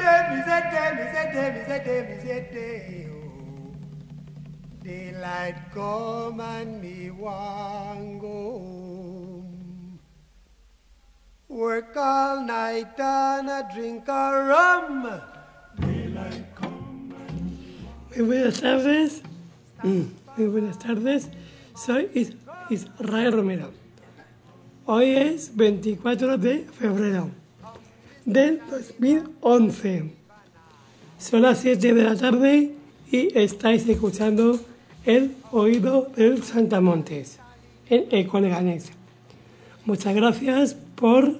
Daylight come and me want go home. Work all night and a drink a rum. Daylight come and Muy buenas tardes. Muy buenas tardes. Soy Israel Romero. Hoy es 24 de febrero del 2011. Son las 7 de la tarde y estáis escuchando El Oído del Santamontes en Ecoleganés. Muchas gracias por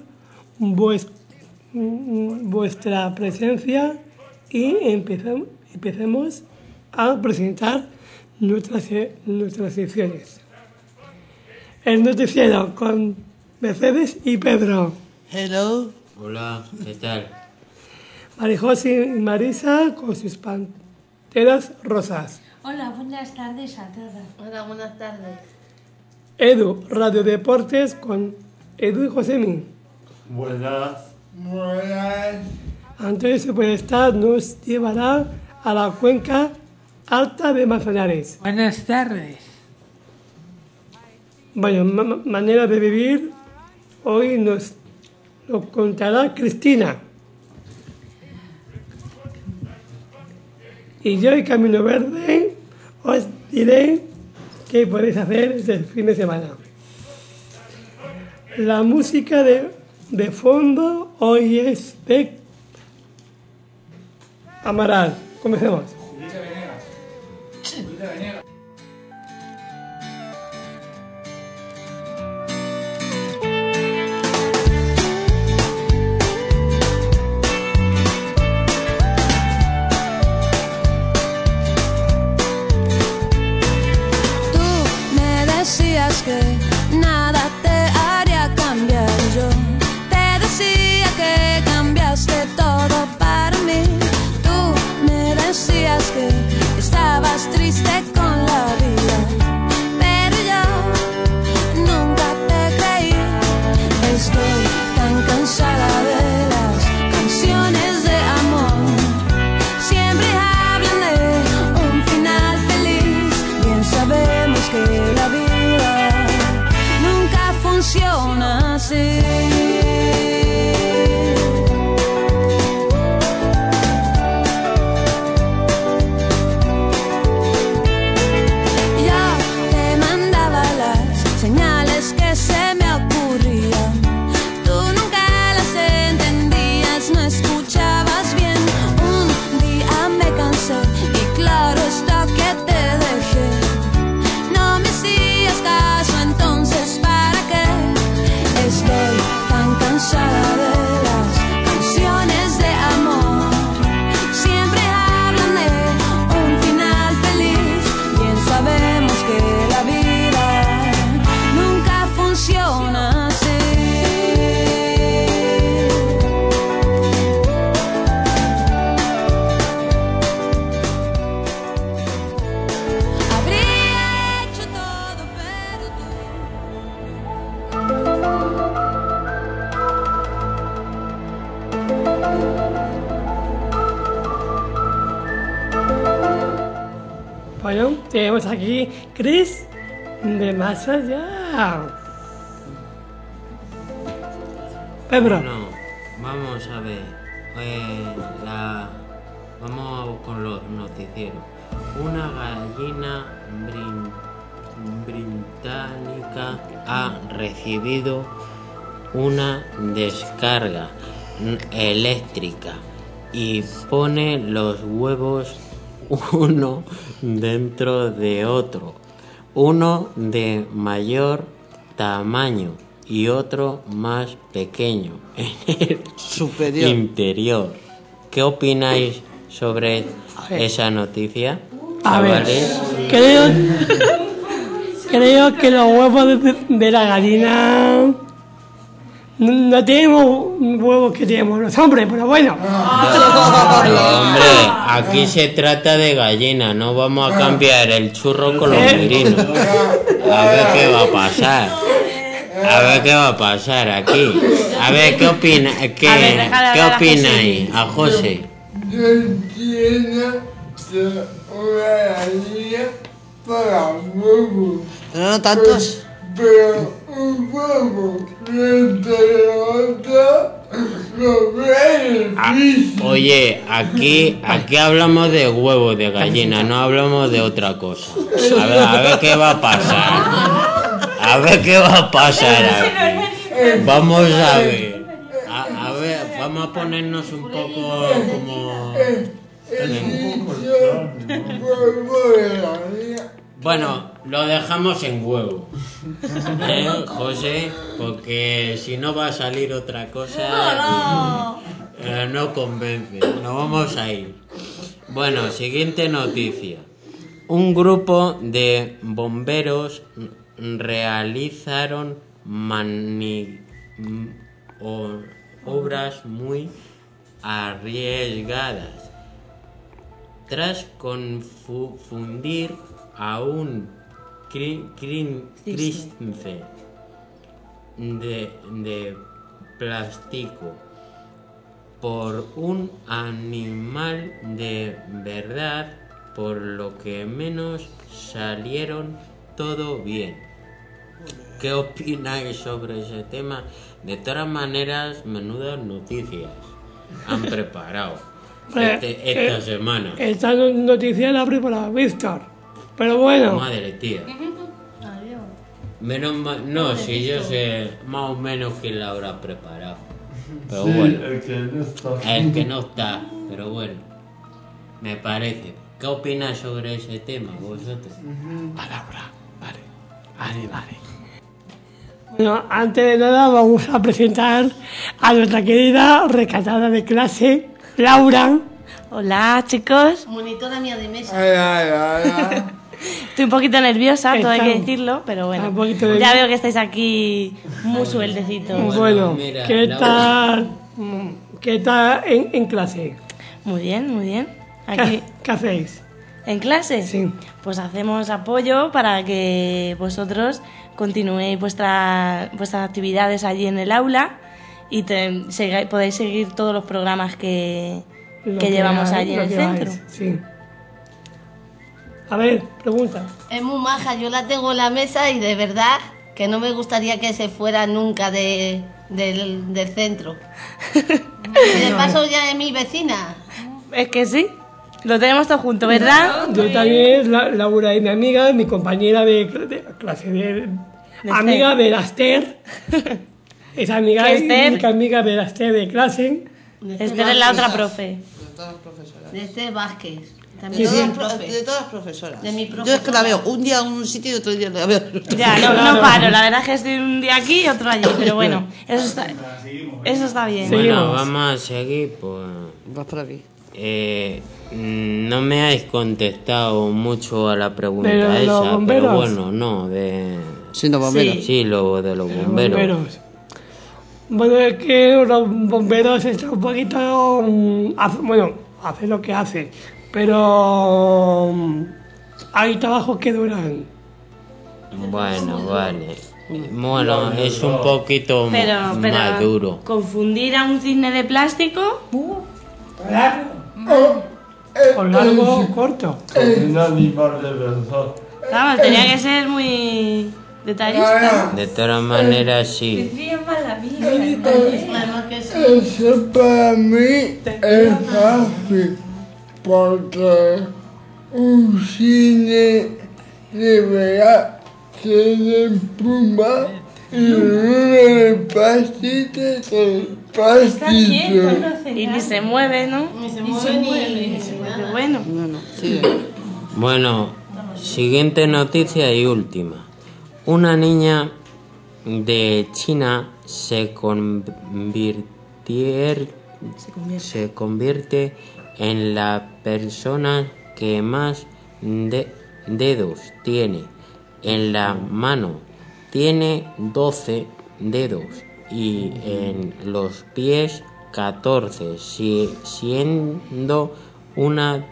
vuestra presencia y empecemos a presentar nuestras secciones. El noticiero con Mercedes y Pedro. Hello. Hola, ¿qué tal? Marijose y Marisa con sus panteras rosas. Hola, buenas tardes a todos. Hola, buenas tardes. Edu, Radio Deportes con Edu y Josemi. Buenas. Antonio Superstar nos llevará a la cuenca alta de Manzanares. Buenas tardes. Bueno, manera de vivir, hoy nos lo contará Cristina. Y yo, en Camino Verde, os diré qué podéis hacer este fin de semana. La música de fondo hoy es de Amaral. Comencemos. Que nada te haría cambiar. Yo te decía que cambiaste todo para mí. Tú me decías que estabas triste con la vida, pero yo nunca te creí. Estoy tan cansada de las canciones de amor. Siempre hablan de un final feliz. Bien sabemos que la vida funciona así. Yo te mandaba las señales que se me ocurrían. Tú nunca las entendías, no escuchabas bien. Un día me cansé y claro está que te dejé. No me hacías caso, entonces ¿para qué? Estoy tan cansada de las canciones de amor. Siempre hablan de un final feliz. Bien sabemos que la vida nunca funciona así. Habría hecho todo, pero Bueno, tenemos aquí Chris de más allá. Pedro. Bueno, vamos a ver. Vamos con los noticieros. Una gallina británica ha recibido una descarga eléctrica y pone los huevos uno dentro de otro, uno de mayor tamaño y otro más pequeño en el superior interior. ¿Qué opináis sobre esa noticia? A ver, chavales? creo que los huevos de la gallina no tenemos huevos que tenemos los hombres, pero bueno. Hombre, aquí se trata de gallina, no vamos a cambiar el churro con los mirinos. A ver qué va a pasar. A ver qué va a pasar aquí. A ver, ¿qué opináis? A José. tiene una gallina para huevos. Pero no tantos. Pero un huevo entre otro lo ve Oye, aquí hablamos de huevos de gallina, no hablamos de otra cosa. A ver qué va a pasar. A ver qué va a pasar aquí. Vamos a ver. A ver, vamos a ponernos un poco como... Bueno, lo dejamos en huevo. José? Porque si no va a salir otra cosa... No convence. Nos vamos a ir. Bueno, siguiente noticia. Un grupo de bomberos realizaron obras muy arriesgadas tras confundir a un crince de plástico por un animal de verdad, por lo que menos salieron todo bien. ¿Qué opináis sobre ese tema? De todas maneras, menudas noticias han preparado esta semana. Esta noticia la ha preparado Víctor. Pero bueno. Madre tía. Menos mal, no, si yo sé más o menos quién la habrá preparado. Pero bueno. El que no está, pero bueno. Me parece. ¿Qué opináis sobre ese tema vosotros? Palabra, vale. Bueno, antes de nada vamos a presentar a nuestra querida rescatada de clase, Laura. Hola, chicos. Monitora mía de mesa. Estoy un poquito nerviosa, todo hay que decirlo, pero bueno. Un poquito de- Ya veo que estáis aquí muy sueldecitos. Bueno, mira, ¿qué Laura. tal en clase? Muy bien. Aquí, ¿Qué hacéis? en clase, Sí. pues hacemos apoyo para que vosotros continuéis vuestras actividades allí en el aula y podáis seguir todos los programas que llevamos allí en el centro. Sí. A ver, pregunta. Es muy maja, yo la tengo en la mesa y de verdad que no me gustaría que se fuera nunca del centro. Y de paso ya es mi vecina. Es que sí, lo tenemos todo junto, ¿verdad? Yo también, Laura es mi amiga, mi compañera de clase, amiga de la Esther. Es amiga ¿Qué y Esther? única amiga de la Esther de clase. Esta es la otra profe. De todas las profesoras. De este Vázquez. De También todas, es las profe. de todas las profesoras. De mi Yo es que la profesora. veo un día en un sitio y otro día la veo. Ya, no paro, la verdad es que estoy un día aquí y otro allí, pero bueno, eso está bien. Sí. Bueno, Seguimos. vamos a seguir, pues... Vas por aquí. No me habéis contestado mucho a la pregunta ¿De los esa, bomberos? pero bueno, no, de... Sí, no, bomberos. Sí, lo de los bomberos. Bomberos. Bueno, es que los bomberos están un poquito... hace lo que hace, pero hay trabajos que duran. Bueno, vale. Bueno, es un poquito Pero más duro. confundir a un cisne de plástico, Con largo o corto. Un animal de verdad. vamos, tenía que ser muy detallista. De todas maneras, sí. Además que sí. Eso para mí es fácil, porque un cine de verdad tiene pluma y uno de plástico de plástico. Y ni se mueve, ¿no? Ni se mueve ni Pero nada. bueno, No, sí. Bueno, siguiente noticia y última. Una niña de China se convierte en la persona que más dedos tiene en la mano. Tiene 12 dedos y en los pies 14, siendo una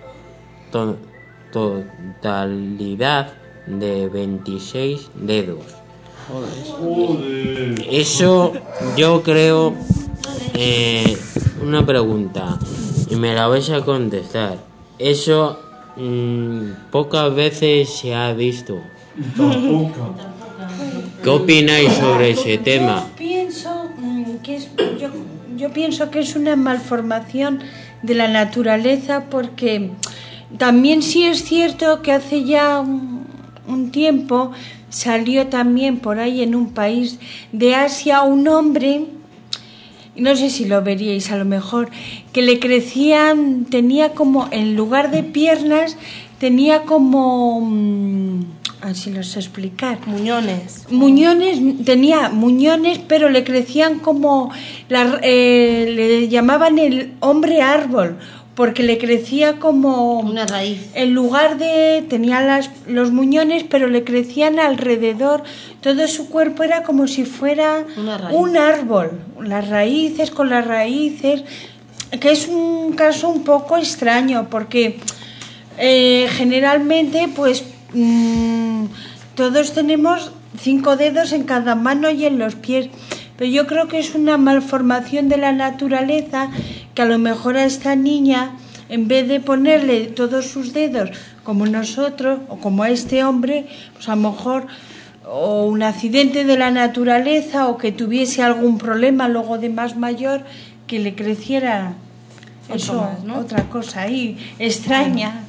totalidad de 26 dedos. Eso yo creo, una pregunta, y me la vais a contestar. Eso pocas veces se ha visto. Tampoco. ¿Qué opináis sobre ese tema? Yo pienso que es una malformación de la naturaleza, porque también sí es cierto que hace ya un tiempo salió también por ahí en un país de Asia un hombre, no sé si lo veríais a lo mejor, que le crecían, tenía como, en lugar de piernas, tenía como... así lo sé explicar. Muñones. Tenía muñones, pero le crecían como... le llamaban el hombre árbol, porque le crecía como... una raíz. En lugar de... tenía los muñones, pero le crecían alrededor. Todo su cuerpo era como si fuera un árbol. Las raíces con las raíces... Que es un caso un poco extraño, porque generalmente, pues... todos tenemos 5 dedos en cada mano y en los pies, pero yo creo que es una malformación de la naturaleza, que a lo mejor a esta niña, en vez de ponerle todos sus dedos como nosotros o como a este hombre, pues a lo mejor o un accidente de la naturaleza, o que tuviese algún problema luego de más mayor, que le creciera eso, más, ¿no? Otra cosa ahí extraña.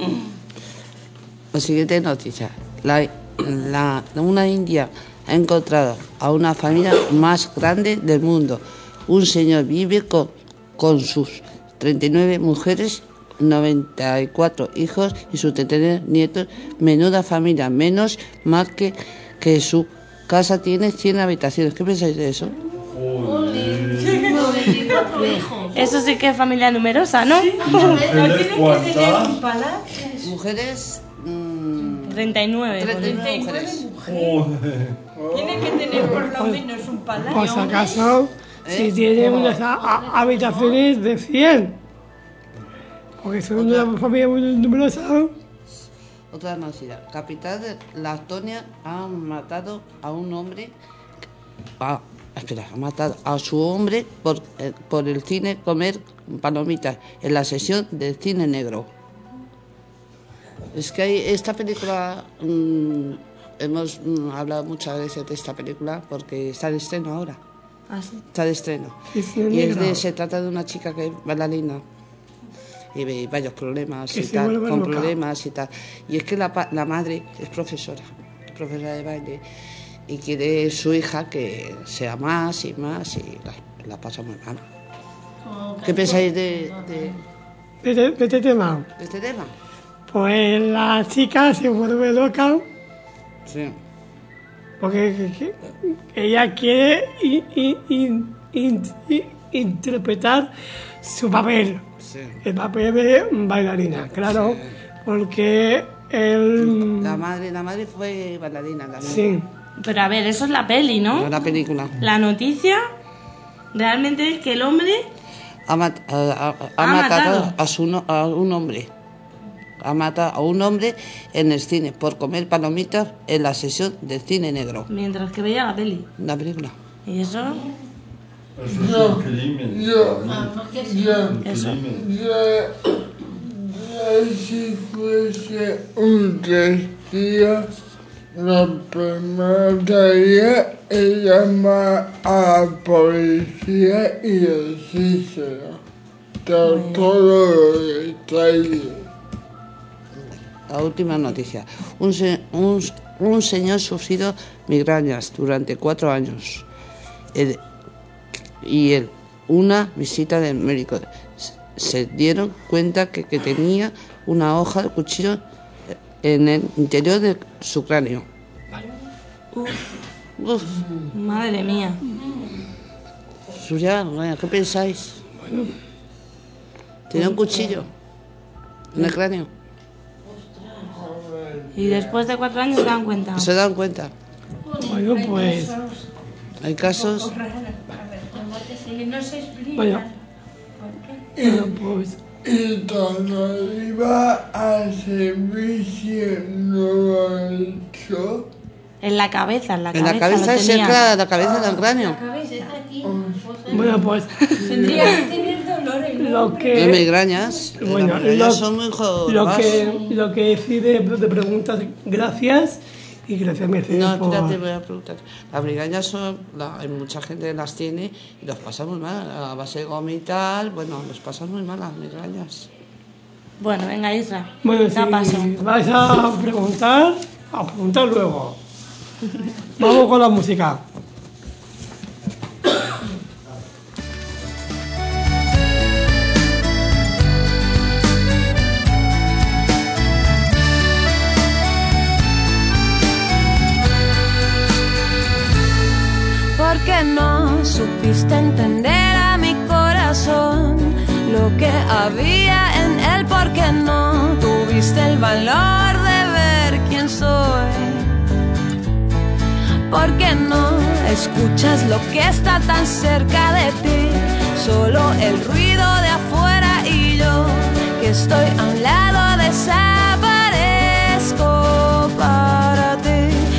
La siguiente noticia. Una india ha encontrado a una familia más grande del mundo. Un señor vive con sus 39 mujeres, 94 hijos y sus 39 nietos. Menuda familia, menos mal que su casa tiene 100 habitaciones. ¿Qué pensáis de eso? Eso sí que es familia numerosa, ¿no? Mujeres... 39 mujeres. Tiene que tener por lo menos un palacio. Por si acaso, si tiene unas habitaciones de 100. Porque son una familia muy numerosa. Otra noticia. Capital de Letonia ha matado a un hombre. Ha matado a su hombre por el cine comer palomitas en la sesión del cine negro. Es que esta película, hemos hablado muchas veces de esta película porque está de estreno ahora. ¿Ah, sí? Está de estreno. Se trata de una chica que es bailarina y varios problemas y tal, con loca. Problemas y tal. Y es que la madre es profesora de baile, y quiere su hija que sea más y más, y la pasa muy mal. ¿Qué pensáis de este tema? ¿De este tema? Pues la chica se vuelve loca. Sí. Porque ella quiere interpretar su papel. Sí. El papel de bailarina, claro. Sí. Porque la madre fue bailarina también. Sí. Pero a ver, eso es la peli, ¿no? No, la película. La noticia realmente es que el hombre ha matado a un hombre. Ha matado a un hombre en el cine por comer palomitas en la sesión del cine negro. Mientras que veía la peli. La película. ¿Y eso? Eso es un crimen. Si fuese un testigo, lo primero que haría es llamar a la policía y decírselo. Todo lo detalles. La última noticia. Un señor sufrido migrañas durante 4 años. Una visita del médico. Se dieron cuenta que tenía una hoja de cuchillo en el interior de su cráneo. Uf. Madre mía. Surya, ¿qué pensáis? Tenía un cuchillo en el cráneo. Y después de 4 años se dan cuenta. Se dan cuenta. Bueno, pues... Hay casos... No se explica. Bueno, pues... Y cuando iba al servicio no lo he hecho. En la cabeza. En la cabeza es cerca de la cabeza del cráneo. Bueno, pues... Tendría que tener dolor el Lo hombre. Las que, migrañas. bueno, Las migrañas son muy jodidas. lo que decide de preguntas, gracias. Y gracias, Mercedes, No, por... espérate, voy a preguntar. Las migrañas son, hay mucha gente que las tiene y los pasa muy mal. A base de goma y tal, bueno, los pasan muy mal las migrañas. Bueno, venga, Isra. Bueno, da paso. si vais a preguntar luego. Vamos con la música. Porque no supiste entender a mi corazón lo que había en él, porque no tuviste el valor de ver quién soy, porque no escuchas lo que está tan cerca de ti, solo el ruido de afuera y yo que estoy a un lado desaparezco para ti.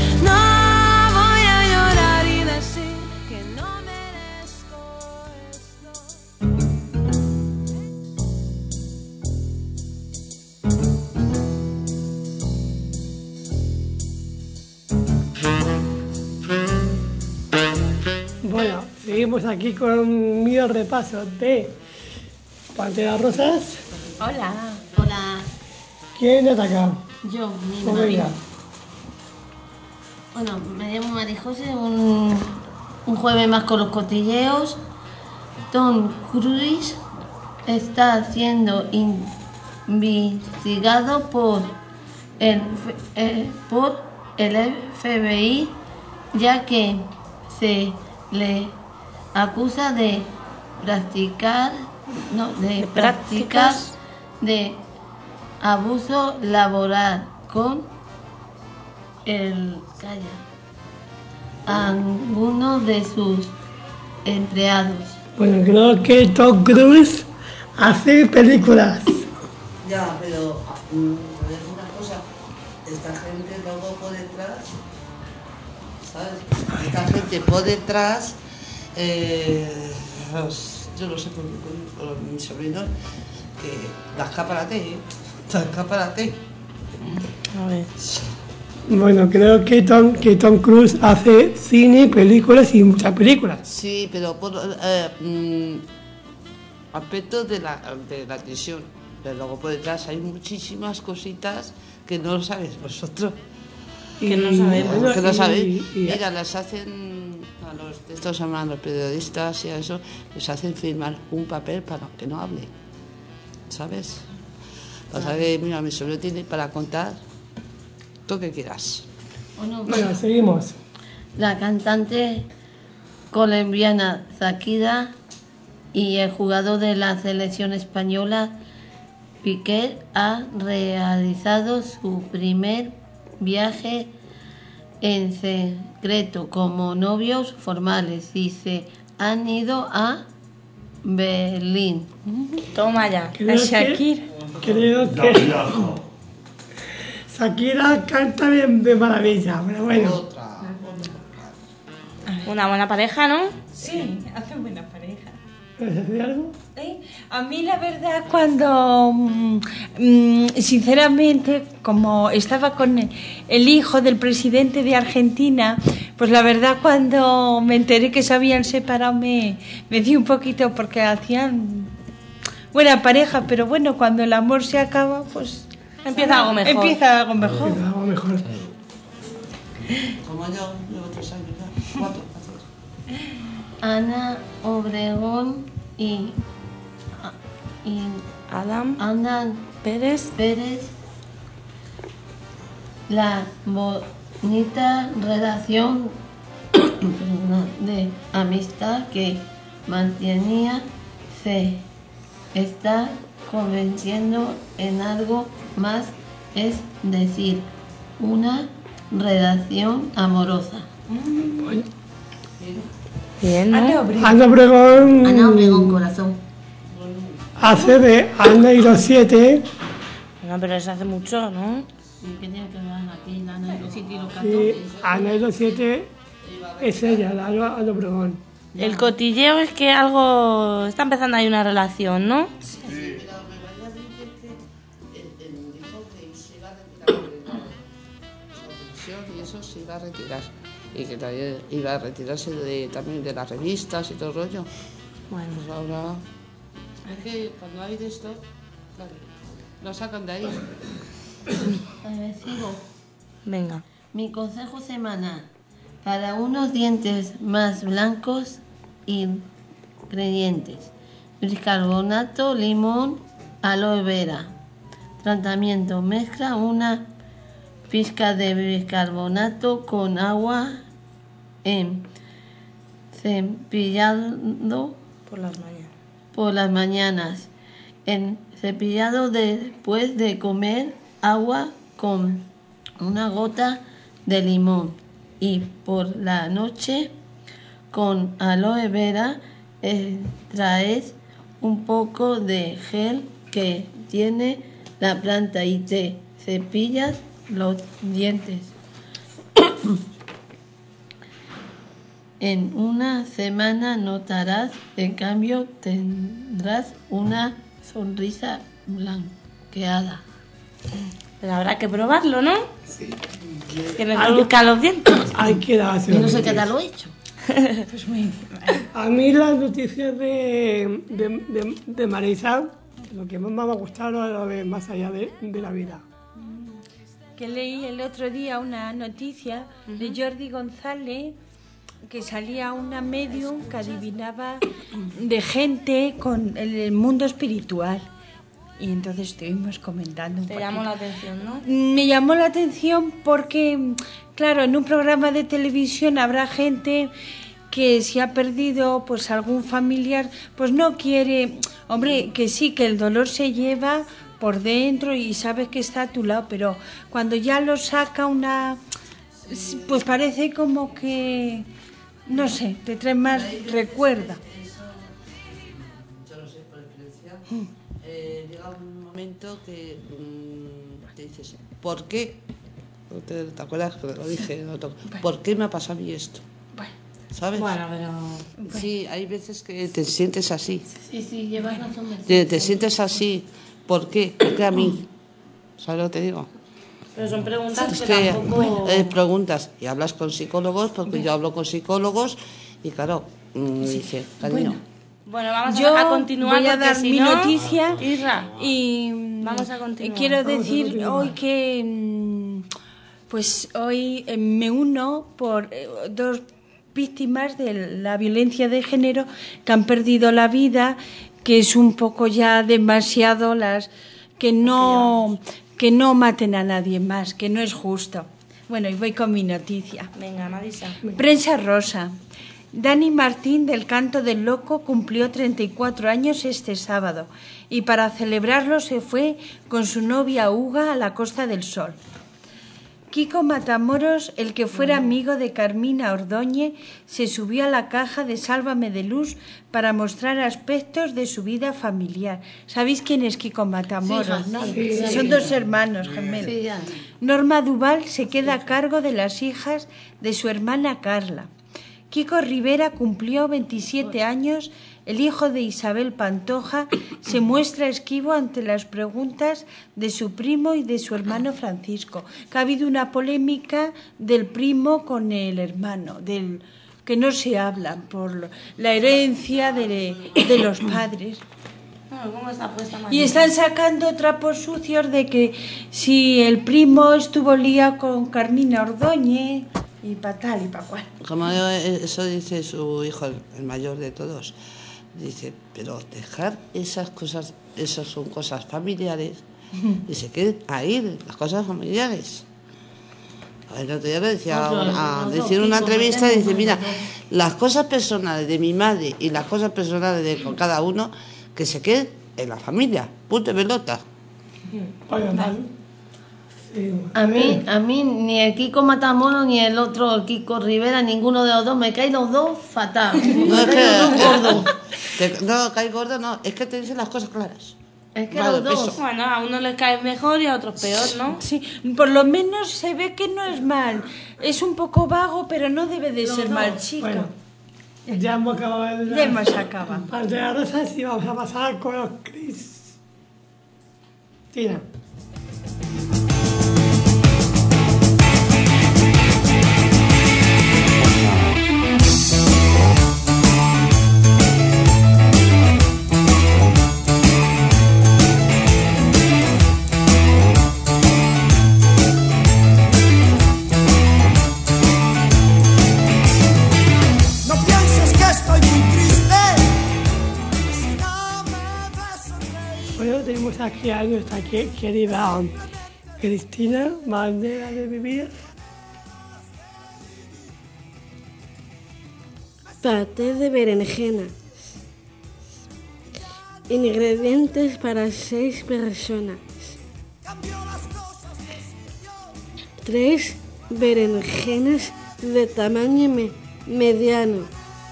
Bueno, seguimos aquí con mi repaso de Panteras Rosas. Hola. Hola. ¿Quién ataca? Yo, mi Pues marido. venga. Bueno, me llamo María José, un jueves más con los cotilleos. Tom Cruise está siendo investigado por el FBI, ya que se le acusa de prácticas de abuso laboral con algunos de sus empleados. Bueno, creo que Tom Cruise hace películas. Ya, pero ¿sabes una cosa? Esta gente luego por detrás, ¿sabes? Esta gente por detrás, yo lo sé por mi sobrino, que da escaparate, A ver. Bueno, creo que Tom Cruise hace cine, películas y muchas películas. Sí, pero por aspecto de la tensión. Pero luego por detrás hay muchísimas cositas que no lo sabéis vosotros. Que no sabemos. bueno, Que no sabéis. y- Mira, las hacen a los estos llaman los periodistas y a eso, les hacen firmar un papel para que no hable. ¿Sabes? Pasa que, mira, mi sobrino tiene para contar lo que quieras. Bueno, Bueno, seguimos. la cantante colombiana Shakira y el jugador de la selección española Piqué ha realizado su primer viaje en secreto como novios formales y se han ido a Berlín. Toma ya. Creo que Shakira canta de maravilla, pero bueno. Una buena pareja, ¿no? Sí, hacen buena pareja. ¿Quieres decir algo? A mí la verdad cuando, sinceramente, como estaba con el hijo del presidente de Argentina, pues la verdad cuando me enteré que se habían separado me di un poquito porque hacían buena pareja, pero bueno, cuando el amor se acaba, pues Empieza algo mejor. Empieza algo mejor. Algo mejor. Como yo, llevo 3 años ya. 4. Ana Obregón y Adam Ana Pérez. la bonita relación de amistad que mantenía se está convirtiendo en algo más, es decir, una relación amorosa. Bien, ¿no? Ana Obregón Ana Obregón, corazón. hace de Ana y los 7. No, pero eso hace mucho, ¿no? ¿Y qué tiene que ver aquí, la Ana y los 7 y los Y 14? Ana y los 7 es ella, la Ana Obregón. El cotilleo es que algo está empezando ahí una relación, ¿no? Sí. Mira, me vaya a decir que él dijo que se iba a retirar de la televisión y eso se iba a retirar. Y que también iba a retirarse también de las revistas y todo el rollo. Bueno, Pues ahora... Es que cuando hay de esto, claro, lo sacan de ahí. A ver, sigo. venga. Mi consejo semanal. Para unos dientes más blancos, ingredientes: bicarbonato, limón, aloe vera. Tratamiento: mezcla una pizca de bicarbonato con agua en cepillado Por las mañanas. por las mañanas. En cepillado después de comer, agua con una gota de limón. Y por la noche, con aloe vera, extraes un poco de gel que tiene la planta y te cepillas los dientes. En una semana notarás el cambio, tendrás una sonrisa blanqueada. Pero habrá que probarlo, ¿no? Sí. Que nos buscan los dientes. Hay que darse Yo no los sé qué dientes. tal lo he hecho. Pues muy bien. A mí las noticias de Marisa, lo que más me ha gustado es lo de más allá de la vida. Que leí el otro día una noticia de Jordi González, que salía una medium que adivinaba de gente con el mundo espiritual. Y entonces estuvimos comentando un Te poquito. llamó la atención, ¿no? Me llamó la atención porque, claro, en un programa de televisión habrá gente que si ha perdido pues algún familiar, pues no quiere, hombre, que sí, que el dolor se lleva por dentro y sabes que está a tu lado, pero cuando ya lo saca pues parece como que, no sé, te trae más recuerda. Yo lo sé por experiencia. Llega un momento que te dices, ¿por qué? ¿Te acuerdas que lo dije? ¿Por qué me ha pasado a mí esto? ¿Sabes? Bueno, pero... Sí, hay veces que te sientes así. Sí, llevas razón. Te sientes así. ¿Por qué? ¿Por qué a mí? ¿Sabes lo que te digo? Pero son preguntas Es que que tampoco... preguntas y hablas con psicólogos, porque yo hablo con psicólogos y claro, dice, cariño, Bueno, vamos Yo a continuar voy a porque dar si mi no... noticia Isra, y Vamos a continuar. quiero Vamos a decir continuar. hoy que pues hoy me uno por dos víctimas de la violencia de género que han perdido la vida, que es un poco ya demasiado que no maten a nadie más, que no es justo. Bueno, y voy con mi noticia. Venga, Marisa. Prensa rosa. Dani Martín del Canto del Loco cumplió 34 años este sábado y para celebrarlo se fue con su novia Uga a la Costa del Sol. Kiko Matamoros, el que fuera amigo de Carmina Ordóñez, se subió a la caja de Sálvame de Luz para mostrar aspectos de su vida familiar. ¿Sabéis quién es Kiko Matamoros, Sí, no? sí, sí. Son dos hermanos gemelos. Sí, ya. Norma Duval se queda a cargo de las hijas de su hermana Carla. Kiko Rivera cumplió 27 años. El hijo de Isabel Pantoja se muestra esquivo ante las preguntas de su primo y de su hermano Francisco. Que ha habido una polémica del primo con el hermano, que no se hablan por la herencia de los padres. Bueno, ¿cómo está puesta Marisa? Y están sacando trapos sucios de que si el primo estuvo liado con Carmina Ordóñez y pa' tal y pa' cual. como eso dice su hijo, el mayor de todos, dice, pero dejar esas cosas, esas son cosas familiares, y se queden ahí, las cosas familiares. El otro día lo decía, decir una entrevista, dice, mira, las cosas personales de mi madre y las cosas personales de cada uno, que se queden en la familia, punto de pelota. Vaya mal. Sí. A mí ni el Kiko Matamoros ni el otro, el Kiko Rivera, ninguno de los dos, me caen los dos fatal. No, es Me caen los dos que, gordos. no, cae gordo, no, es que te dicen las cosas claras. Es que Vale, los dos. eso. Bueno, a unos les cae mejor y a otros peor, ¿no? Sí, por lo menos se ve que no es mal. Es un poco vago, pero no debe de ser mal chico. Bueno, Ya hemos acabado. Ya hemos acabado. Parte de las rosas y vamos a pasar con los Cristina. Tenemos aquí a nuestra querida Cristina, manera de vivir. Paté de berenjena. Ingredientes para 6 personas. 3 berenjenas de tamaño mediano.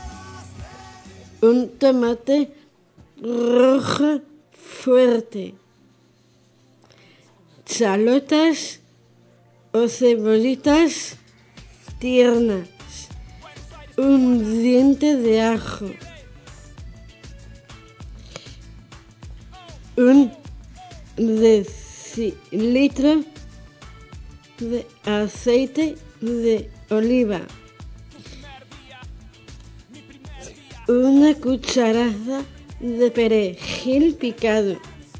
Un tomate rojo fuerte, chalotas o cebollitas tiernas, un diente de ajo, un decilitro de aceite de oliva, una cucharada de perejil picado,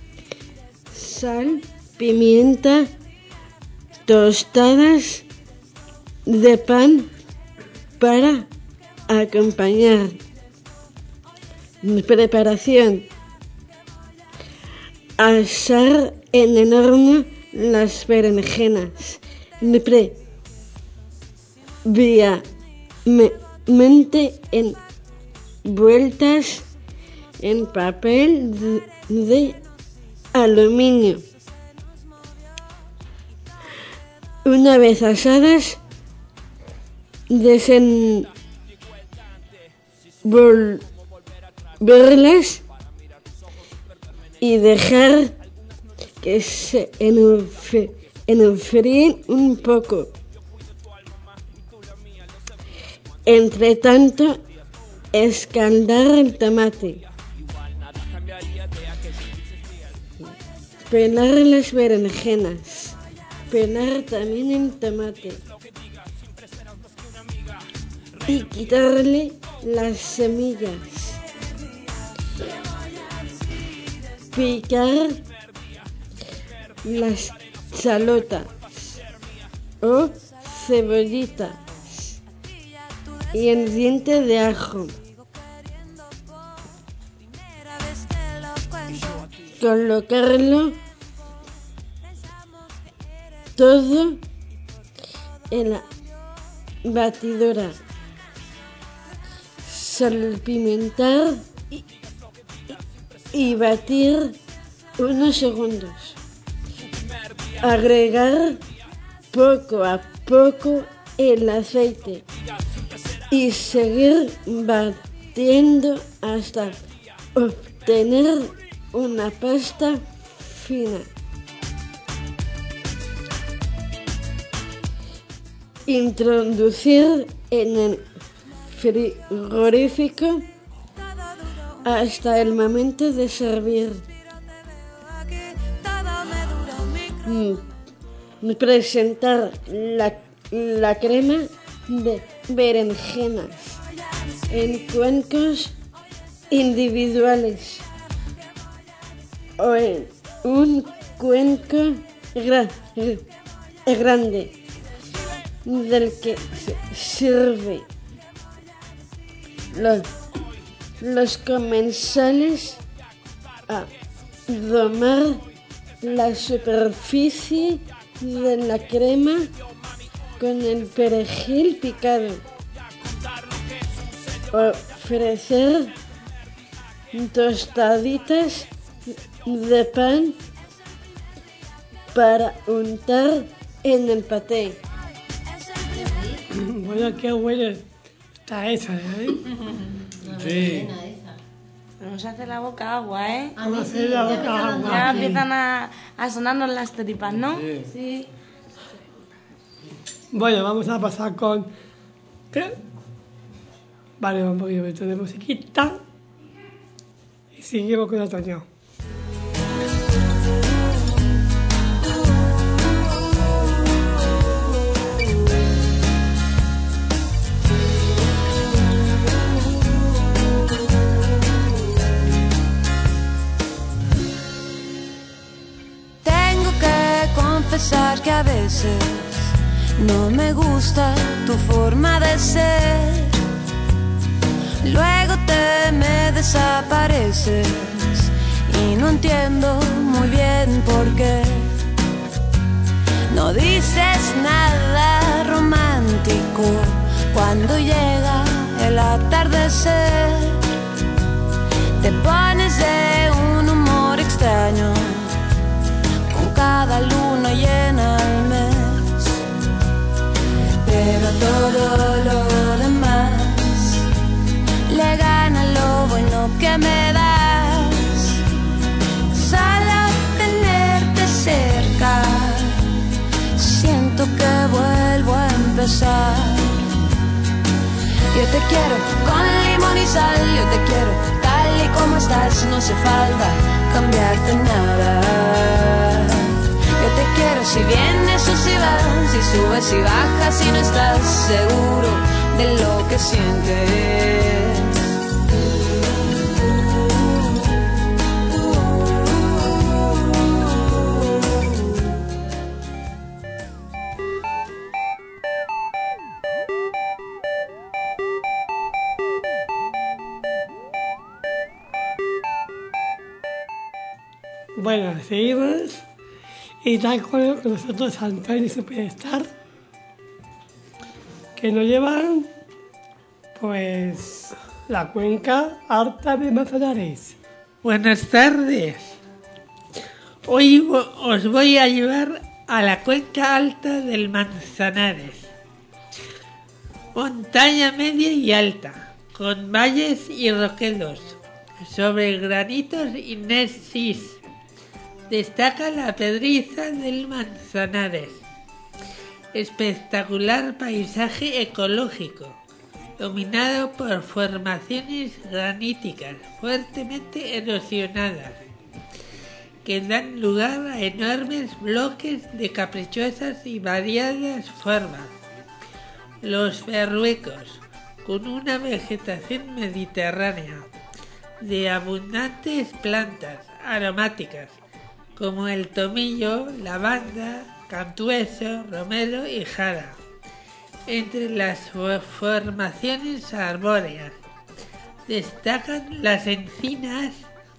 sal, pimienta, tostadas de pan para acompañar. Preparación: asar en el horno las berenjenas previamente envueltas en papel de aluminio. Una vez asadas, desenvolverlas y dejar que se enfríen un poco. Entre tanto, escaldar el tomate. Pelar las berenjenas. Pelar también el tomate. Y quitarle las semillas. Picar las chalotas o cebollitas y el diente de ajo. Colocarlo todo en la batidora. Salpimentar y batir unos segundos. Agregar poco a poco el aceite y seguir batiendo hasta obtener una pasta fina. Introducir en el frigorífico hasta el momento de servir. Presentar la crema de berenjenas en cuencos individuales o en un cuenco grande del que se sirve. Los comensales a domar la superficie de la crema con el perejil picado. Ofrecer tostaditas de pan para untar en el paté. Bueno, qué bueno está esa, ¿eh? Sí. Nos hace la boca agua, ¿eh? Vamos a hacer la boca agua. Ya empiezan a sonarnos las tripas, ¿no? Sí. Bueno, vamos a pasar con... ¿Qué? Vale, un poquito de musiquita. Y seguimos con otoño. Confesar que a veces no me gusta tu forma de ser. Luego te me desapareces y no entiendo muy bien por qué. No dices nada romántico cuando llega el atardecer. Te pones de un humor extraño cada luna llena al mes, pero todo lo demás le gana lo bueno que me das. Solo tenerte cerca, siento que vuelvo a empezar. Yo te quiero con limón y sal, yo te quiero tal y como estás, no hace falta cambiarte nada. Yo te quiero si vienes o si vas, si subes y bajas, si no estás seguro de lo que sientes. Bueno, seguimos. Y tal con nosotros Antonio y Superstar, que nos llevan pues la cuenca alta de Manzanares. Buenas tardes. Hoy os voy a llevar a la cuenca alta del Manzanares. Montaña media y alta, con valles y roquedos, sobre granitos y nesis. Destaca la pedriza del Manzanares, espectacular paisaje ecológico, dominado por formaciones graníticas fuertemente erosionadas, que dan lugar a enormes bloques de caprichosas y variadas formas. Los berruecos, con una vegetación mediterránea, de abundantes plantas aromáticas, como el tomillo, lavanda, cantueso, romero y jara. Entre las formaciones arbóreas destacan las encinas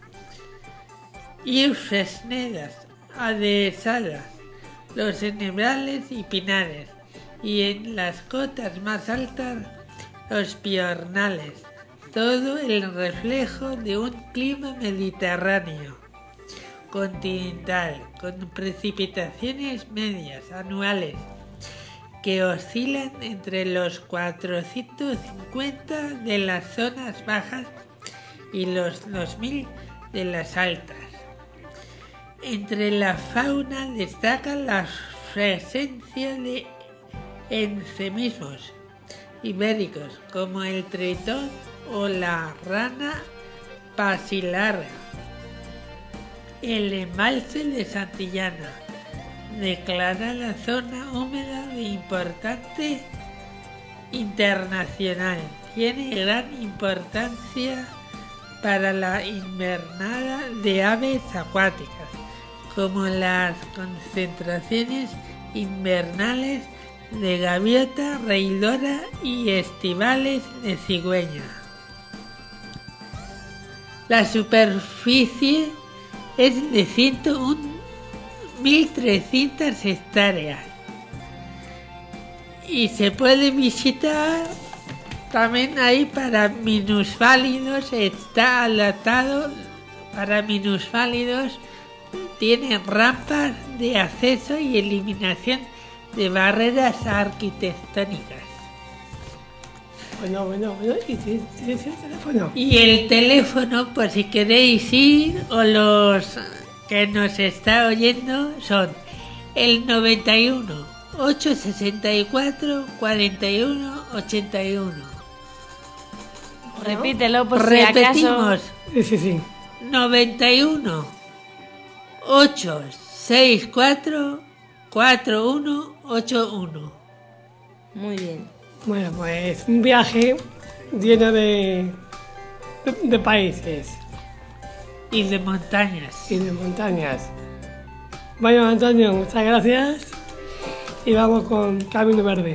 y fresnedas aderezadas, los enhebrales y pinares, y en las cotas más altas los piornales, todo el reflejo de un clima mediterráneo continental, con precipitaciones medias anuales que oscilan entre los 450 de las zonas bajas y los 2000 de las altas. Entre la fauna destaca la presencia de endemismos ibéricos como el tritón o la rana pasilarga. El embalse de Santillana declara la zona húmeda de importante internacional. Tiene gran importancia para la invernada de aves acuáticas, como las concentraciones invernales de gaviota, reidora y estivales de cigüeña. La superficie es de 101.300 hectáreas y se puede visitar también ahí para minusválidos. Está adaptado para minusválidos, tiene rampas de acceso y eliminación de barreras arquitectónicas. Bueno, ¿y tienes el teléfono? Y el teléfono, por si queréis ir, o los que nos está oyendo, son el 91 864 41 81. Repítelo por si acaso. Repetimos. Sí. 91 864 4181. Muy bien. Bueno, pues un viaje lleno de países Y de montañas. y de montañas. Bueno, Antonio, muchas gracias. Y vamos con Camino Verde.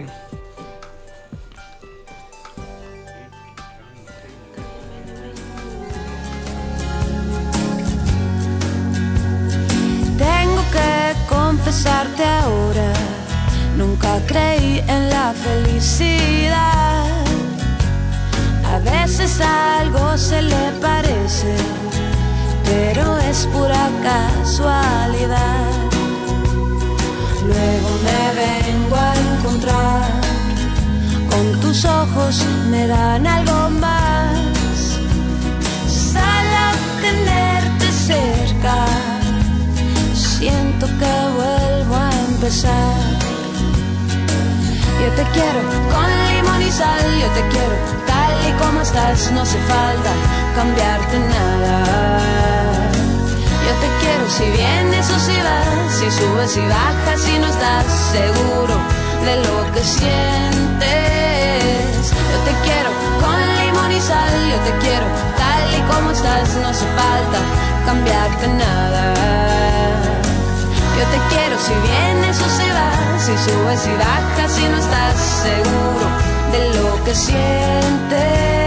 Tengo que confesarte ahora, nunca creí en la felicidad. A veces algo se le parece, pero es pura casualidad. Luego me vengo a encontrar con tus ojos, me dan algo más. Sal a tenerte cerca, siento que vuelvo a empezar. Yo te quiero con limón y sal, yo te quiero tal y como estás, no hace falta cambiarte nada. Yo te quiero si vienes o si vas, si subes y bajas, si no estás seguro de lo que sientes. Yo te quiero con limón y sal, yo te quiero tal y como estás, no hace falta cambiarte nada. Yo te quiero si vienes o si vas, si subes y bajas, si no estás seguro de lo que sientes.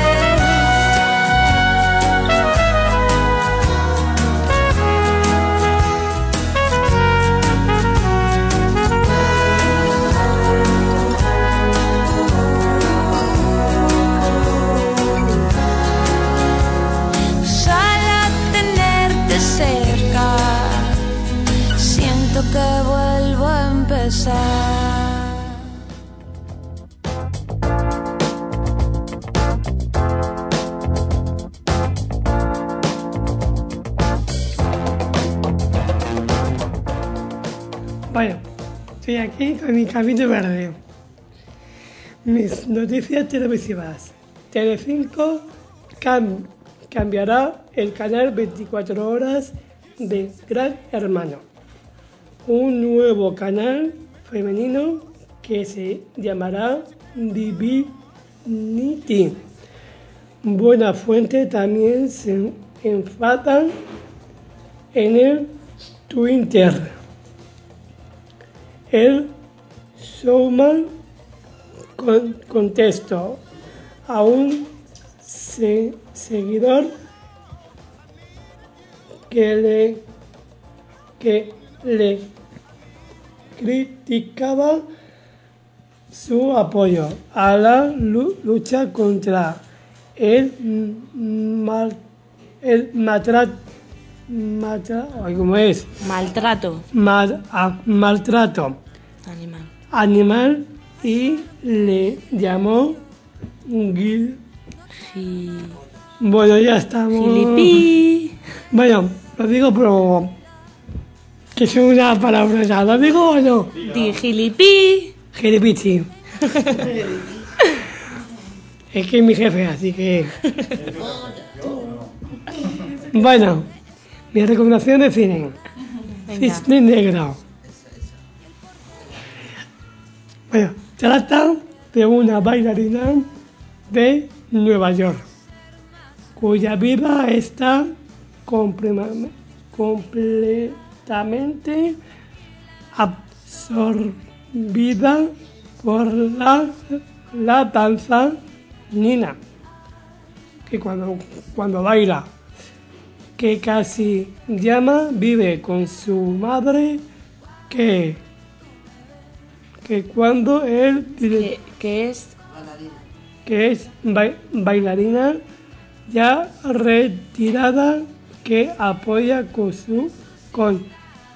Que vuelvo a empezar. Bueno, estoy aquí con mi Camino Verde. Mis noticias televisivas. Telecinco cambiará el canal 24 horas de Gran Hermano. Un nuevo canal femenino que se llamará Divinity. Buena Fuente también se enfada en el Twitter. El showman contestó a un seguidor que le criticaba su apoyo a la lucha contra el maltrato animal y le llamó bueno, ya estamos. Gilipí. Bueno, lo digo, pero que es una palabra ya. ¿Lo digo o no? Di gilipí. Gilipí, sí. Es que es mi jefe, así que... Bueno, mi recomendación de cine. Cisne Negro. Bueno, trata de una bailarina de Nueva York, cuya vida está completamente absorbida por la danza nina, que cuando baila, que casi llama, vive con su madre, que cuando él que es bailarina ya retirada, que apoya con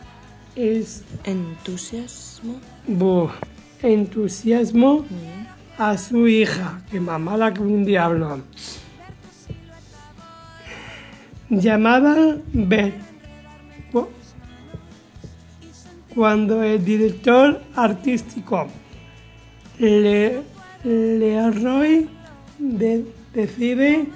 entusiasmo a su hija, que más mala que un diablo, llamada Beth. Cuando el director artístico Leroy decide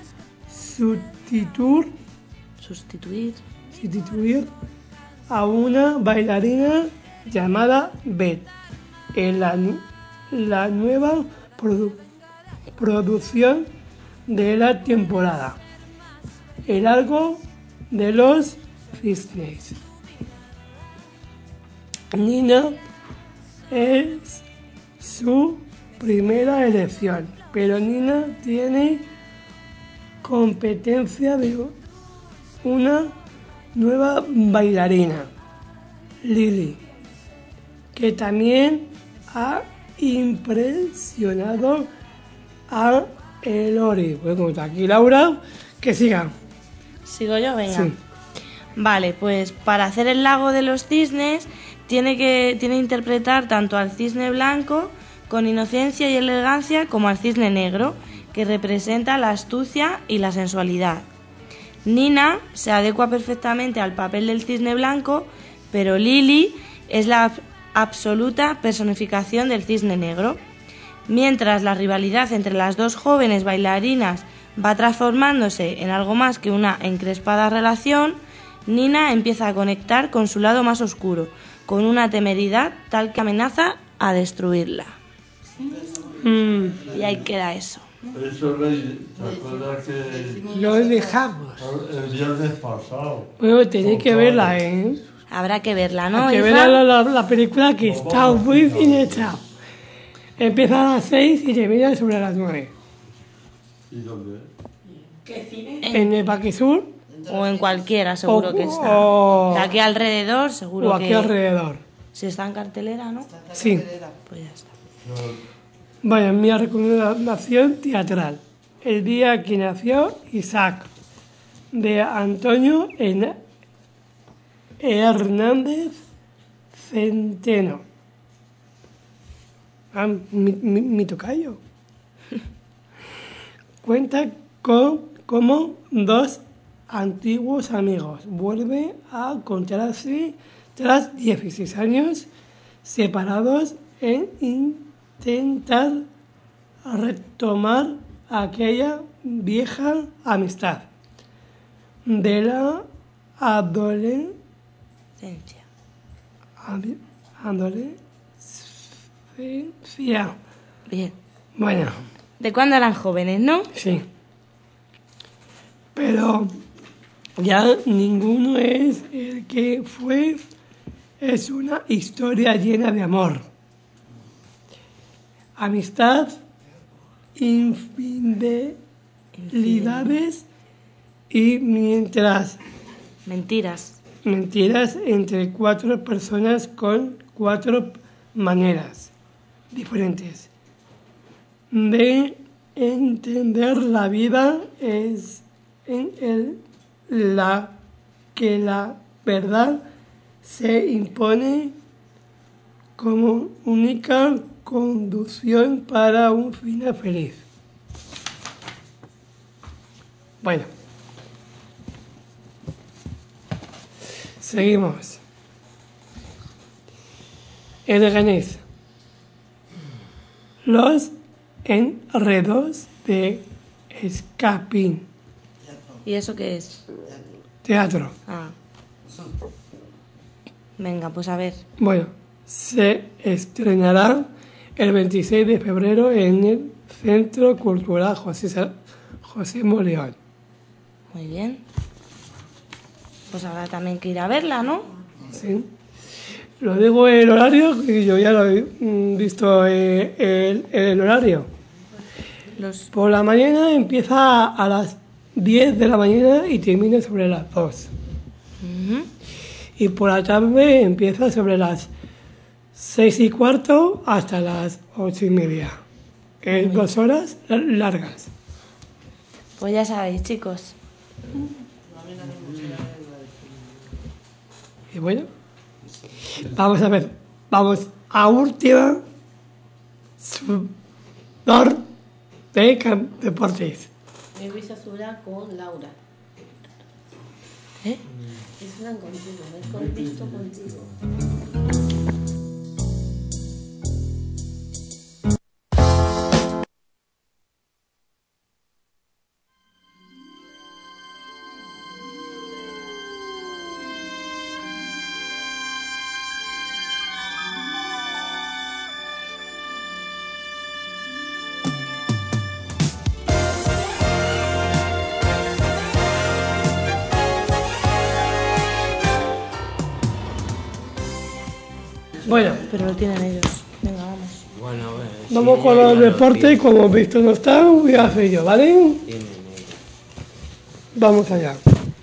sustituir a una bailarina llamada Beth en la nueva producción de la temporada, El Lago de los Cisnes. Nina es su primera elección, pero Nina tiene competencia de una nueva bailarina, Lily, que también ha impresionado a Elori. Bueno, aquí Laura, que siga. ¿Sigo yo? Venga. Sí. Vale, pues para hacer el Lago de los Cisnes tiene que interpretar tanto al cisne blanco con inocencia y elegancia como al cisne negro, que representa la astucia y la sensualidad. Nina se adecua perfectamente al papel del cisne blanco, pero Lily es la absoluta personificación del cisne negro. Mientras la rivalidad entre las dos jóvenes bailarinas va transformándose en algo más que una encrespada relación, Nina empieza a conectar con su lado más oscuro, con una temeridad tal que amenaza a destruirla. Y ahí queda eso. Eso ¿te acuerdas que Lo dejamos. el viernes pasado? Bueno, tenéis que verla, ¿eh? Habrá que verla, ¿no? Hay que ver la película, que está muy bien hecha. Empieza a las 6 y termina sobre las 9. ¿Y dónde? ¿Qué cine? En el Parque Sur. O en cualquiera, seguro que está. O De aquí alrededor, seguro o que... aquí alrededor. Si está en cartelera, ¿no? Sí. Pues ya está. Bueno, mi recomendación teatral. El día que nació Isaac, de Antonio Hernández Centeno. Mi tocayo. Cuenta con cómo dos antiguos amigos vuelven a encontrarse tras 16 años separados en intentar retomar aquella vieja amistad de la adolescencia. Bien. Bueno. ¿De cuándo eran jóvenes, no? Sí. Pero ya ninguno es el que fue. Es una historia llena de amor, amistad, infidelidades y mentiras entre cuatro personas con cuatro maneras diferentes de entender la vida, es en la que la verdad se impone como única conducción para un final feliz. Bueno, seguimos. El Leganés. Los enredos de Escapín. ¿Y eso qué es? Teatro. Ah. Venga, pues a ver. Bueno, se estrenará el 26 de febrero en el Centro Cultural José Moleón. Muy bien. Pues habrá también que ir a verla, ¿no? Sí. Lo digo el horario, y yo ya lo he visto el horario. Por la mañana empieza a las 10 de la mañana y termina sobre las 2. Y por la tarde empieza sobre las 6:15 hasta las 8:30. Es 2 horas largas. Pues ya sabéis, chicos. Y bueno, vamos a ver. Vamos a última sudor de deportes. Me voy a sudar con Laura. ¿Eh? Es una contigo, me he visto contigo. Bueno, pero lo tienen ellos. Venga, vamos. Bueno, a ver. vamos sí, con ya los lo deportes. tiene. Como Víctor no está, voy a hacer yo, ¿vale? Tienen ellos. Vamos allá.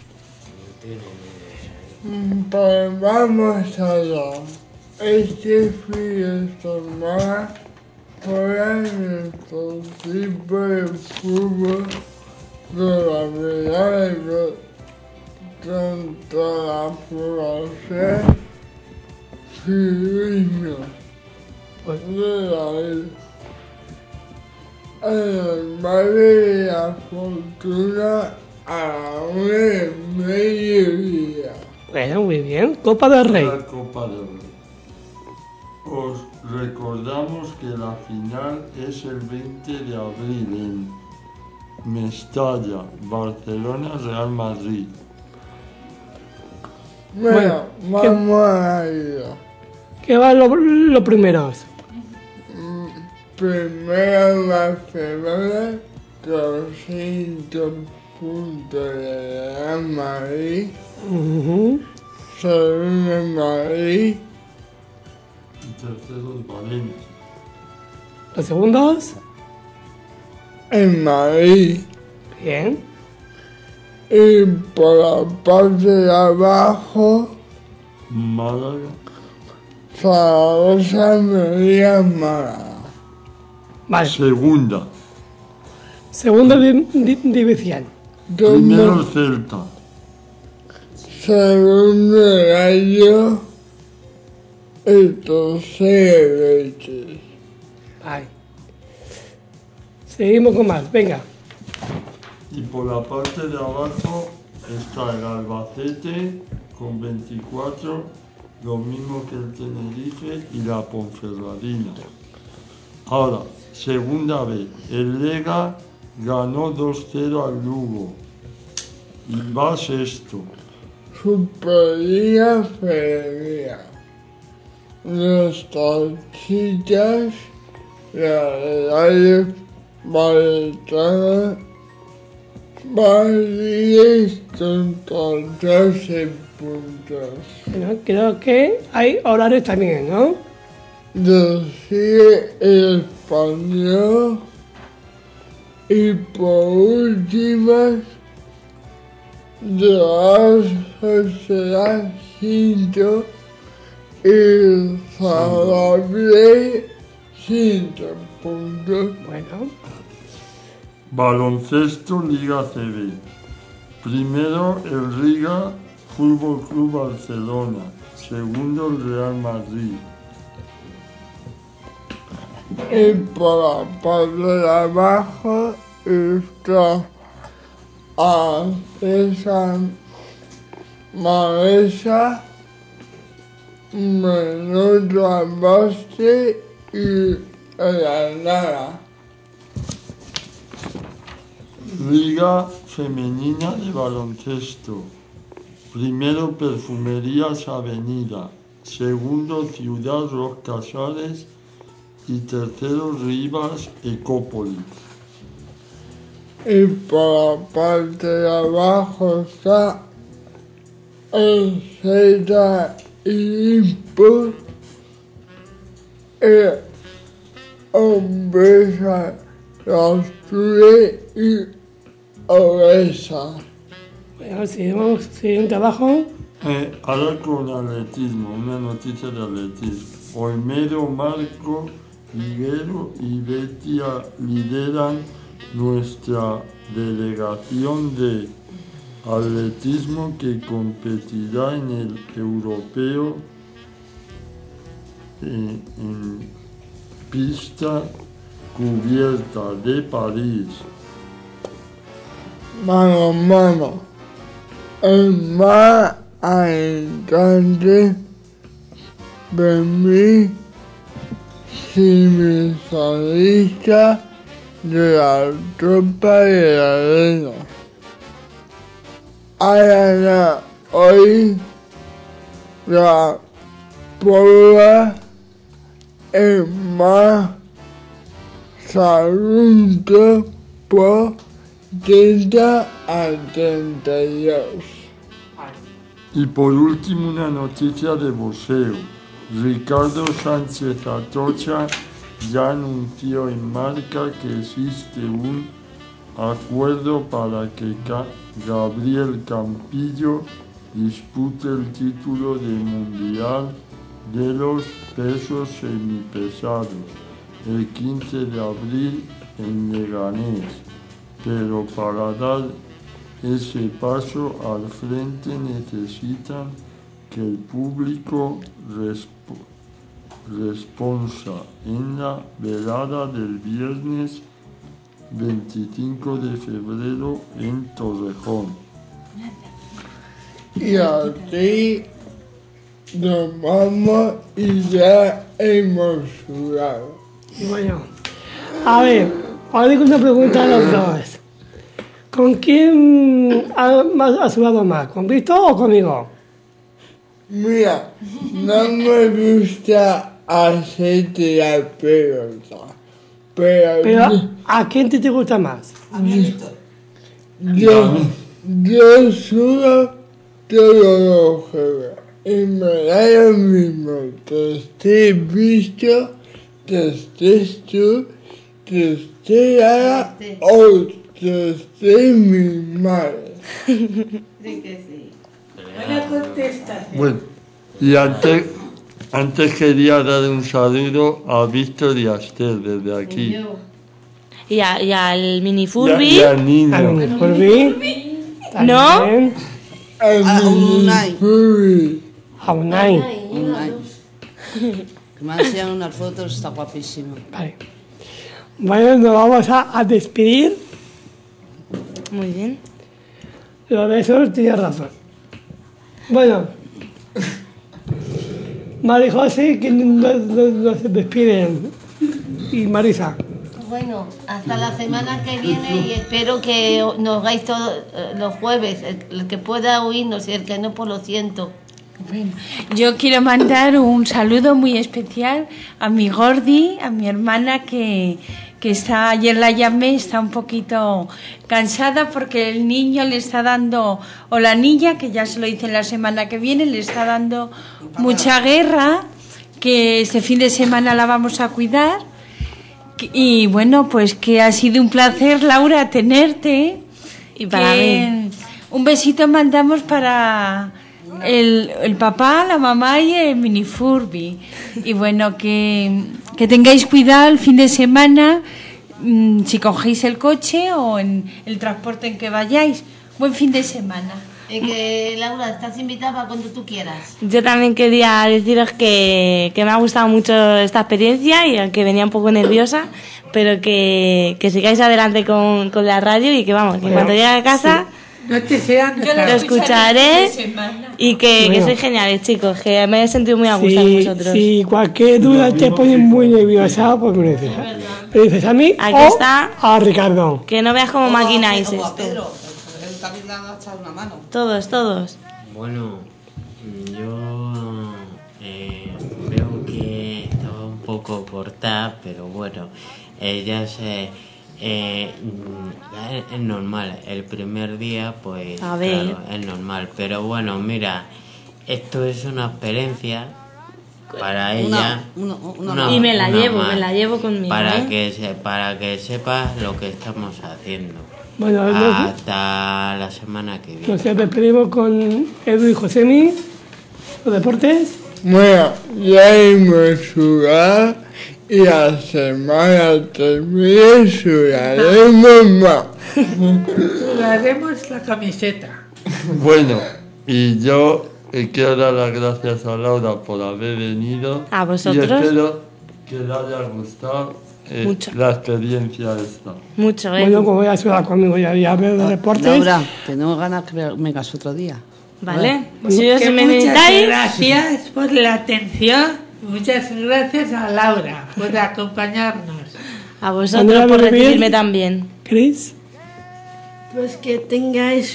Pues vamos allá. Este fin de semana juega nuestro equipo de fútbol de la Real contra la Fundación Civil de la isla. El Valle de la Fortuna a la 1:30. Bueno, muy bien. Copa del Rey. La Copa del Rey. Os recordamos que la final es el 20 de abril en Mestalla, Barcelona, Real Madrid. Bueno, vamos a ir. ¿Qué va lo primero? Primero Barcelona, 200 puntos de Real Madrid. Segundo Madrid. Y tercero es Valencia. ¿Los segundos? En Madrid. Bien. Y por la parte de abajo, Málaga. Zaragoza, Almería, Málaga. Vale. Segunda. Segunda división. Primero el Celta. Segundo Rayo y tercero Betis. Vale. Seguimos con más. Venga. Y por la parte de abajo está el Albacete con 24, lo mismo que el Tenerife y la Ponferradina. Ahora, segunda vez, el Lega ganó 2-0 al Lugo y va sexto. Superliga Femenina. Nuestras chicas, la Real Vallecano, Madrid con 12 puntos. Bueno, creo que hay horarios también, ¿no? Decide el Español y por últimas de la Sociedad Cinto y Zaragoza 5 puntos. Bueno. Baloncesto Liga CB. Primero el Riga Fútbol Club Barcelona. Segundo el Real Madrid. Y por la parte de abajo está a César Malesa, Menudo Abaste y Granada. Liga Femenina de Baloncesto. Primero Perfumerías Avenida. Segundo Ciudad Los Casares. Y tercero Rivas Ecópolis. Y por la parte de abajo está el Zeta Impus, el Ombesa, Asturias y Odessa. Bueno, seguimos siguiente abajo. Ahora con atletismo, una noticia de atletismo. Olmedo, Marco, Higuero y Betia lideran nuestra delegación de atletismo que competirá en el europeo en pista cubierta de París. Mano a mano, el más alcance de mí semifinalista de la Copa de la Reina. Ha ganado hoy la prueba en más salud por 30-32. Y por último una noticia de boxeo. Ricardo Sánchez Atocha ya anunció en Marca que existe un acuerdo para que Gabriel Campillo dispute el título de mundial de los pesos semipesados el 15 de abril en Leganés, pero para dar ese paso al frente necesitan que el público responda en la velada del viernes 25 de febrero en Torrejón. Y así nos vamos y ya hemos jugado. Bueno, a ver, ahora digo una pregunta a los dos. ¿Con quién has jugado más? ¿Con Víctor o conmigo? Mira, no me gusta hacerte la pelota, Pero ¿a quién te gusta más? yo subo todos los juegos y me da lo mismo que esté visto, que estés tú, que esté Ana o que esté mi madre. Sí que sí. Buena contestación. Bueno, y antes quería dar un saludo a Víctor y a Esther desde aquí. Y al mini Furby. Y al niño. ¿Al mini Furby? ¿No? A Unai. A Unai. Me han enseñado unas fotos, está guapísimo. Vale. Bueno, nos vamos a despedir. Muy bien. Lo de eso tienes razón. Bueno, María José, que nos despiden. Y Marisa. Bueno, hasta la semana que viene y espero que nos hagáis todos los jueves, el que pueda oírnos y el que no, pues lo siento. Bueno, yo quiero mandar un saludo muy especial a mi Gordi, a mi hermana que está, ayer la llamé, está un poquito cansada porque el niño le está dando, o la niña, que ya se lo hice la semana que viene, le está dando mucha guerra, que este fin de semana la vamos a cuidar. Y bueno, pues que ha sido un placer, Laura, tenerte. Y para mí. Un besito mandamos para el papá, la mamá y el mini Furby. Y bueno, que tengáis cuidado el fin de semana, si cogéis el coche o en el transporte en que vayáis. Buen fin de semana. Que Laura, estás invitada para cuando tú quieras. Yo también quería deciros que me ha gustado mucho esta experiencia y aunque venía un poco nerviosa, pero que sigáis adelante con la radio y que vamos, que cuando llegue a casa no te sean Yo lo escucharé y que sois geniales, chicos, que me he sentido muy a gusto con vosotros. Si cualquier duda te pone muy nerviosa, pues me dices a mí Aquí o está. a Ricardo. Que no veas cómo maquináis O a esto. Pedro, el también le ha echado una mano. Todos. Bueno, yo veo que estaba un poco cortada, pero bueno, ya sé, es normal. El primer día, pues, A ver. claro, es normal. Pero bueno, mira, esto es una experiencia para ella. Y me la llevo conmigo. Para que sepas lo que estamos haciendo. Bueno, Hasta la semana que viene. nos despedimos con Edu y Josemi, los deportes. Bueno, ya hemos jugado y la semana que viene jugaremos más. Haremos la camiseta. Bueno, y yo quiero dar las gracias a Laura por haber venido. A vosotros. Y espero que le haya gustado Mucho. la experiencia esta. Mucho, Bueno, como voy a jugar conmigo ya a ver de deportes. Laura, tenemos ganas que vengas otro día. ¿Vale? Bueno, Si Que me muchas necesitáis, gracias por la atención. Muchas gracias a Laura por acompañarnos. a vosotros por recibirme también. Cris, Pues que tengáis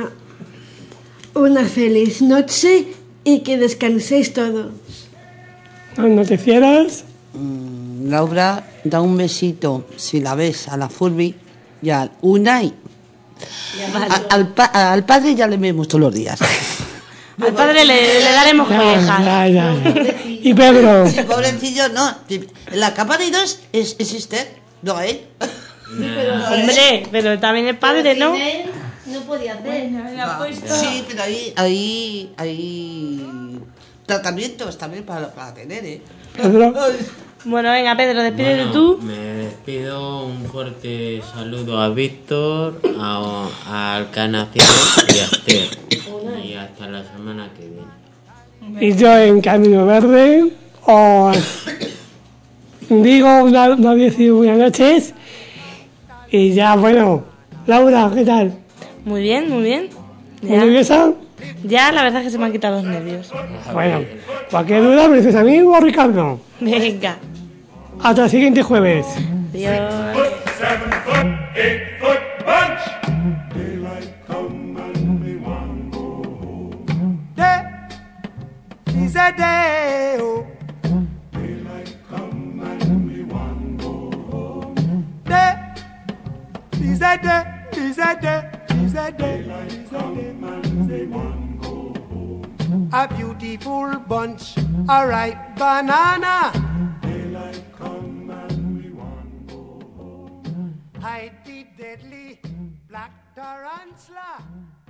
una feliz noche y que descanséis todos. los noticieros. Laura, da un besito, si la ves, a la Furby y al Unai. Al padre ya le vemos todos los días. Al padre le daremos collejas. Ya. Y Pedro. Sí, pobrecillo, no. La capa de dos existe, no él. Hombre, pero también es padre, ¿no? No podía hacer. Sí, pero hay tratamientos también para tener, ¿eh? Pedro. Bueno, venga, Pedro, despídete Bueno, tú. me despido, un fuerte saludo a Víctor, al Canaciano y a Esther. Y hasta la semana que viene. Y yo en Camino Verde os digo buenas noches. Y ya, bueno, Laura, ¿qué tal? Muy bien, muy bien. ¿Muy nerviosa? Ya, la verdad es que se me han quitado los nervios. Bueno, cualquier duda me dices a mí o a Ricardo. Venga. Hasta el siguiente jueves. Adiós. Is a day, oh. Daylight come and we want go home. Day is a day, is a day, is a day. Daylight come and we want go home. A beautiful bunch, a ripe banana. Daylight come and we want go home. Hide the deadly black tarantula.